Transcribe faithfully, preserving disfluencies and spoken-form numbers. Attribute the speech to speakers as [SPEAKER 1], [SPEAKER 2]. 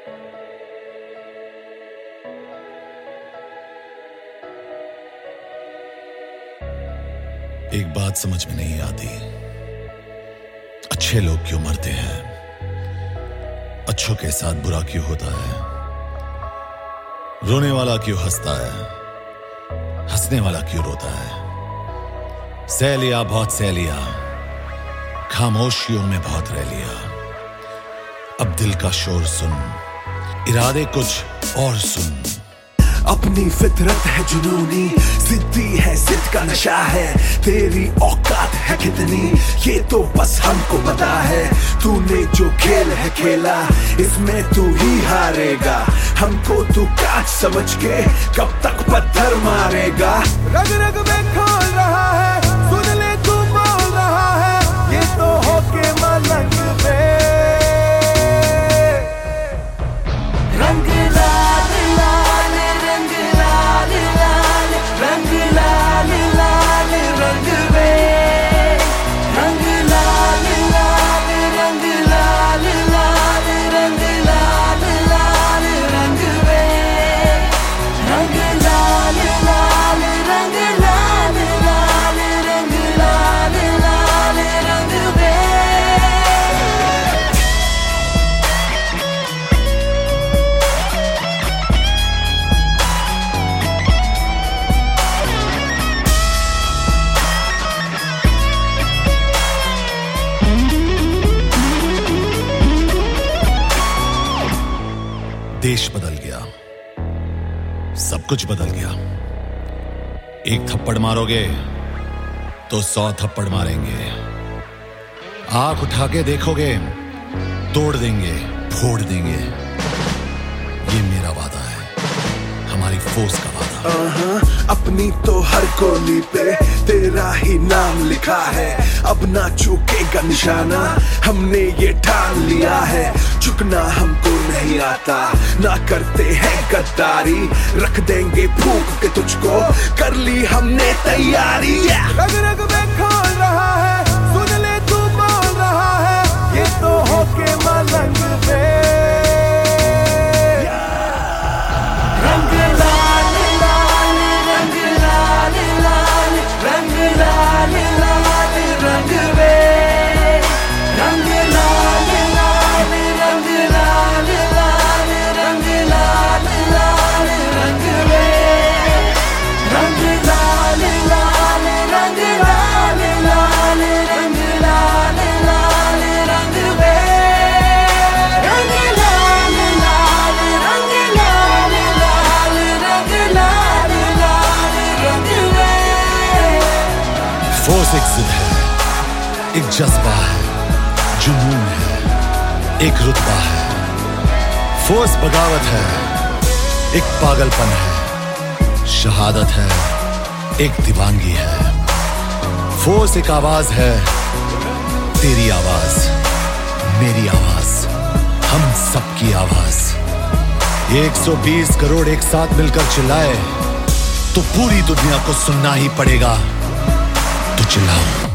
[SPEAKER 1] एक बात समझ में नहीं आती, अच्छे लोग क्यों मरते हैं, अच्छों के साथ बुरा क्यों होता है, रोने वाला क्यों हंसता है, हंसने वाला क्यों रोता है। सह लिया बहुत सह लिया, खामोशियों में बहुत रह लिया, अब दिल का शोर सुन, इरादे कुछ और सुन।
[SPEAKER 2] अपनी फितरत है जुनूनी, जिद्दी है, जिद का नशा है, तेरी औकात है कितनी ये तो बस हमको पता है। तूने जो खेल है खेला इसमें तू ही हारेगा, हमको तू काट समझ के कब तक पत्थर मारेगा। रग रग में खोल रहा है, सुन ले तू बोल रहा है, ये तो होके मलंग में रंग लाल लाल रंग लाल लाल रंग लाल लाल रंग में रंग लाल लाल रंग लाल लाल रंग लाल लाल रंग में रंग लाल लाल रंग लाल लाल रंग लाल लाल रंग में।
[SPEAKER 1] देश बदल गया, सब कुछ बदल गया। एक थप्पड़ मारोगे तो सौ थप्पड़ मारेंगे, आंख उठा के देखोगे तोड़ देंगे, फोड़ देंगे। ये मेरा वादा है, हमारी फोर्स का वादा।
[SPEAKER 2] अपनी तो हर गोली पे तेरा ही नाम लिखा है, अब ना चूकेगा निशाना, हमने ये ठान लिया है। झुकना हमको नहीं आता, ना करते हैं गद्दारी, रख देंगे फूंक के तुझको, कर ली हमने तैयारी। रग रग में खोल रहा है, सुन ले तू बोल रहा है, ये तो होके मलंग में रंग लाल लाल रंग लाल लाल रंग लाल लाल रंग में रंग लाल लाल रंग लाल लाल रंग लाल लाल रंग में रंग लाल लाल रंग लाल लाल रंग लाल लाल रंग में रंग लाल लाल रंग लाल लाल रंग लाल लाल रंग में।
[SPEAKER 1] फोर्स एक जिद है, एक जज्बा है, जुनून है, एक रुतबा है। फोर्स बगावत है, एक पागलपन है, शहादत है, एक दीवानगी है। फोर्स एक आवाज है, तेरी आवाज, मेरी आवाज, हम सबकी आवाज। एक सौ बीस करोड़ एक साथ मिलकर चिल्लाए तो पूरी दुनिया को सुनना ही पड़ेगा, तो चिल्लाओ।